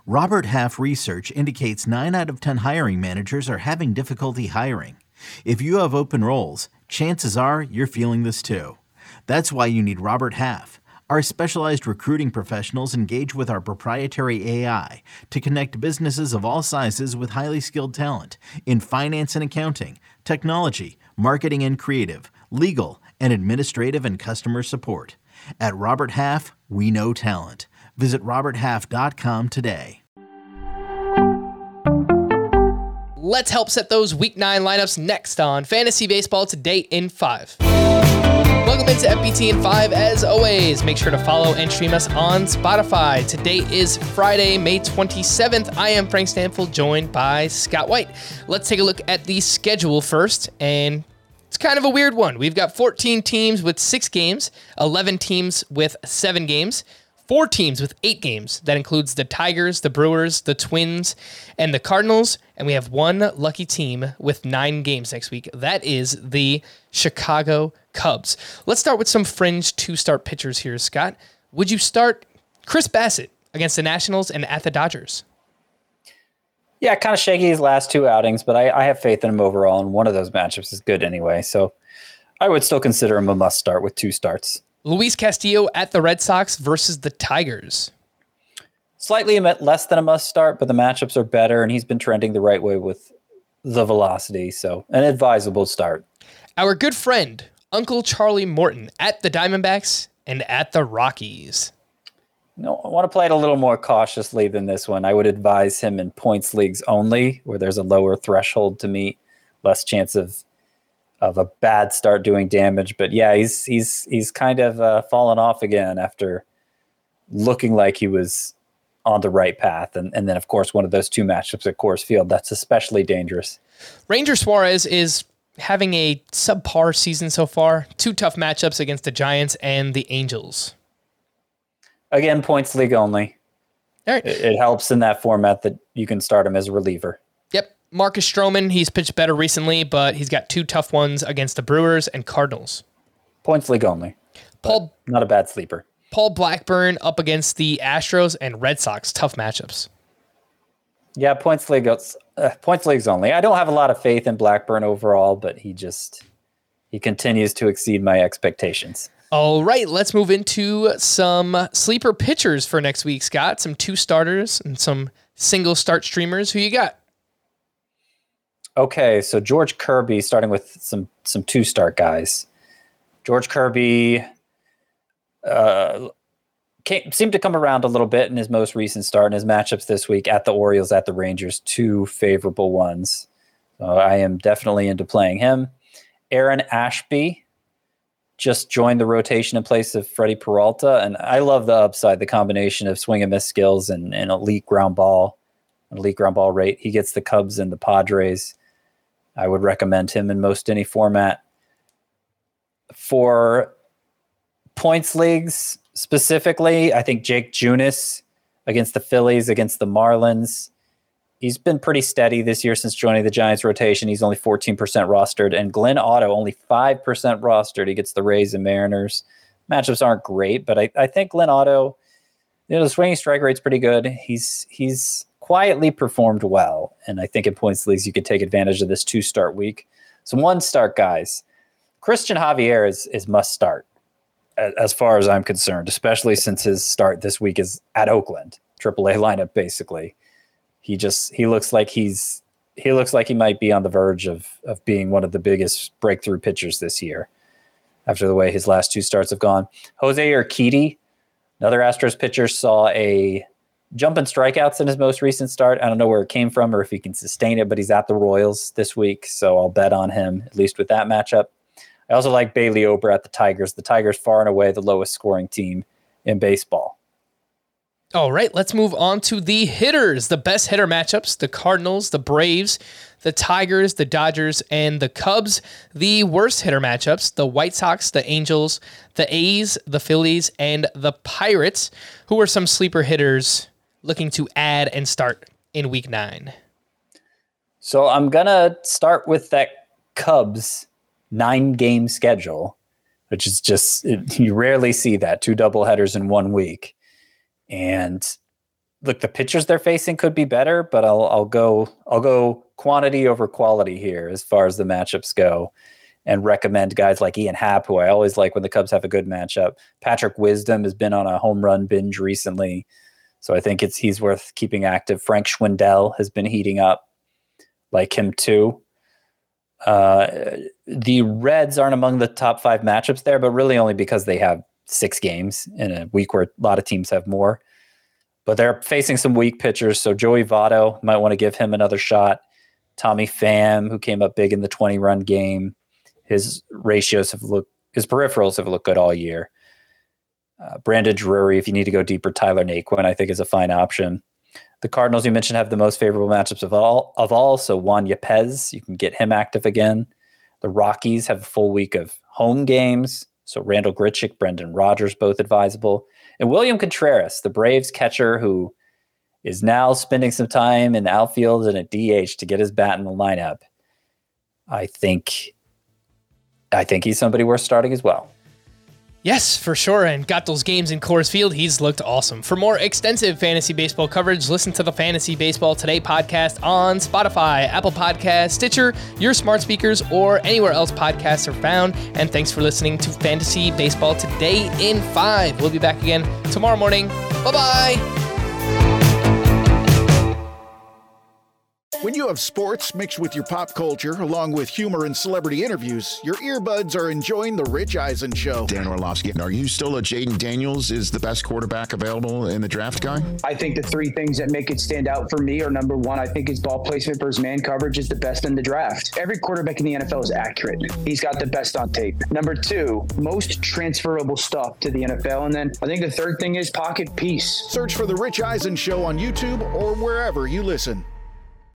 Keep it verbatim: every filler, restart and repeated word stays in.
Robert Half research indicates nine out of ten hiring managers are having difficulty hiring. If you have open roles, chances are you're feeling this too. That's why you need Robert Half. Our specialized recruiting professionals engage with our proprietary A I to connect businesses of all sizes with highly skilled talent in finance and accounting, technology, marketing and creative, legal, and administrative and customer support. At Robert Half, we know talent. Visit robert half dot com today. Let's help set those week nine lineups next on Fantasy Baseball Today in five. Welcome into F B T in five. As always, make sure to follow and stream us on Spotify. Today is Friday, May twenty-seventh. I am Frank Stanfield, joined by Scott White. Let's take a look at the schedule first, and it's kind of a weird one. We've got fourteen teams with six games, eleven teams with seven games, four teams with eight games. That includes the Tigers, the Brewers, the Twins, and the Cardinals. And we have one lucky team with nine games next week. That is the Chicago Cubs. Let's start with some fringe two-start pitchers here, Scott. Would you start Chris Bassett against the Nationals and at the Dodgers? Yeah, kind of shaky his last two outings, but I, I have faith in him overall, and one of those matchups is good anyway. So I would still consider him a must-start with two starts. Luis Castillo at the Red Sox versus the Tigers. Slightly less than a must-start, but the matchups are better, and he's been trending the right way with the velocity, so an advisable start. Our good friend, Uncle Charlie Morton, at the Diamondbacks and at the Rockies. No, I want to play it a little more cautiously than this one. I would advise him in points leagues only, where there's a lower threshold to meet, less chance of of a bad start doing damage. But yeah, he's he's he's kind of uh, fallen off again after looking like he was on the right path. And, and then, of course, one of those two matchups at Coors Field, that's especially dangerous. Ranger Suarez is having a subpar season so far. Two tough matchups against the Giants and the Angels. Again, points league only. All right. It, it helps in that format that you can start him as a reliever. Yep. Marcus Stroman, he's pitched better recently, but he's got two tough ones against the Brewers and Cardinals. Points league only. Paul, not a bad sleeper. Paul Blackburn up against the Astros and Red Sox. Tough matchups. Yeah, points league, uh, points leagues only. I don't have a lot of faith in Blackburn overall, but he just he continues to exceed my expectations. All right, let's move into some sleeper pitchers for next week, Scott. Some two starters and some single start streamers. Who you got? Okay, so George Kirby, starting with some some two start guys. George Kirby uh, came, seemed to come around a little bit in his most recent start, and his matchups this week at the Orioles, at the Rangers, two favorable ones. So I am definitely into playing him. Aaron Ashby just joined the rotation in place of Freddie Peralta, and I love the upside, the combination of swing and miss skills and, and elite ground ball, an elite ground ball rate. He gets the Cubs and the Padres. I would recommend him in most any format. For points leagues specifically, I think Jake Junis against the Phillies, against the Marlins. He's been pretty steady this year since joining the Giants rotation. He's only fourteen percent rostered. And Glenn Otto, only five percent rostered. He gets the Rays and Mariners. Matchups aren't great, but I, I think Glenn Otto, you know, the swinging strike rate's pretty good. He's he's quietly performed well. And I think in points leagues, you could take advantage of this two-start week. Some one-start guys. Christian Javier is, is must-start, as far as I'm concerned, especially since his start this week is at Oakland, triple A lineup, basically. He just, he looks like he's, he looks like he might be on the verge of, of being one of the biggest breakthrough pitchers this year after the way his last two starts have gone. Jose Urquidy, another Astros pitcher, saw a jump in strikeouts in his most recent start. I don't know where it came from or if he can sustain it, but he's at the Royals this week, so I'll bet on him, at least with that matchup. I also like Bailey Ober at the Tigers. The Tigers far and away the lowest scoring team in baseball. All right, let's move on to the hitters. The best hitter matchups, the Cardinals, the Braves, the Tigers, the Dodgers, and the Cubs. The worst hitter matchups, the White Sox, the Angels, the A's, the Phillies, and the Pirates. Who are some sleeper hitters looking to add and start in week nine? So I'm going to start with that Cubs nine-game schedule, which is just, it, you rarely see that, two doubleheaders in one week. And look, the pitchers they're facing could be better, but I'll I'll go I'll go quantity over quality here as far as the matchups go, and recommend guys like Ian Happ, who I always like when the Cubs have a good matchup. Patrick Wisdom has been on a home run binge recently, so I think it's he's worth keeping active. Frank Schwindel has been heating up, like him too. Uh, the Reds aren't among the top five matchups there, but really only because they have six games in a week where a lot of teams have more. But they're facing some weak pitchers, so Joey Votto, might want to give him another shot. Tommy Pham, who came up big in the twenty-run game, his ratios have looked, his peripherals have looked good all year. Uh, Brandon Drury, if you need to go deeper, Tyler Naquin, I think is a fine option. The Cardinals, you mentioned, have the most favorable matchups of all. Of all, so Juan Yepez, you can get him active again. The Rockies have a full week of home games, so Randall Grichuk, Brendan Rodgers, both advisable. And William Contreras, the Braves catcher, who is now spending some time in the outfield and at D H to get his bat in the lineup. I think, I think he's somebody worth starting as well. Yes, for sure, and got those games in Coors Field. He's looked awesome. For more extensive fantasy baseball coverage, listen to the Fantasy Baseball Today podcast on Spotify, Apple Podcasts, Stitcher, your smart speakers, or anywhere else podcasts are found. And thanks for listening to Fantasy Baseball Today in five. We'll be back again tomorrow morning. Bye-bye. When you have sports mixed with your pop culture, along with humor and celebrity interviews, your earbuds are enjoying The Rich Eisen Show. Dan Orlovsky, are you still a Jaden Daniels is the best quarterback available in the draft guy? I think the three things that make it stand out for me are, number one, I think his ball placement versus man coverage is the best in the draft. Every quarterback in the N F L is accurate. He's got the best on tape. Number two, most transferable stuff to the N F L. And then I think the third thing is pocket peace. Search for The Rich Eisen Show on YouTube or wherever you listen.